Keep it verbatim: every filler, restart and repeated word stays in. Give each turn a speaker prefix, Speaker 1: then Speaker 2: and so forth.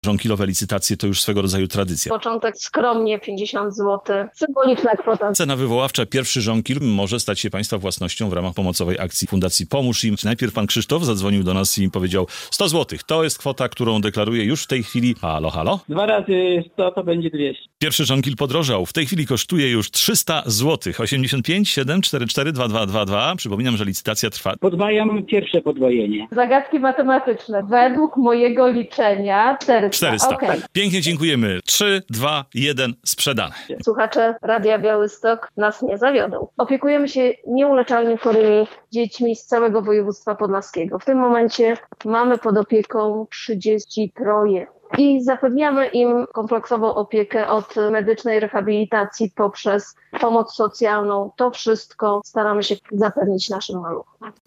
Speaker 1: Żonkilowe licytacje to już swego rodzaju tradycja.
Speaker 2: Początek skromnie, pięćdziesiąt złotych. Symboliczna kwota.
Speaker 1: Cena wywoławcza, pierwszy żonkil może stać się Państwa własnością w ramach pomocowej akcji Fundacji Pomóż Im. Najpierw pan Krzysztof zadzwonił do nas i powiedział sto złotych. To jest kwota, którą deklaruję już w tej chwili. Halo, halo?
Speaker 3: Dwa razy sto to będzie dwieście.
Speaker 1: Pierwszy żonkil podrożał. W tej chwili kosztuje już trzysta złotych. osiemdziesiąt pięć siedem cztery cztery dwa dwa dwa dwa. Przypominam, że licytacja trwa.
Speaker 3: Podwajam pierwsze podwojenie.
Speaker 2: Zagadki matematyczne. Według mojego liczenia czterysta.
Speaker 1: czterysta.
Speaker 2: Okay.
Speaker 1: Pięknie dziękujemy. trzy, dwa, jeden, sprzedane.
Speaker 2: Słuchacze Radia Białystok nas nie zawiodą. Opiekujemy się nieuleczalnie chorymi dziećmi z całego województwa podlaskiego. W tym momencie mamy pod opieką trzydzieści trzy. I zapewniamy im kompleksową opiekę od medycznej rehabilitacji poprzez pomoc socjalną. To wszystko staramy się zapewnić naszym maluchom.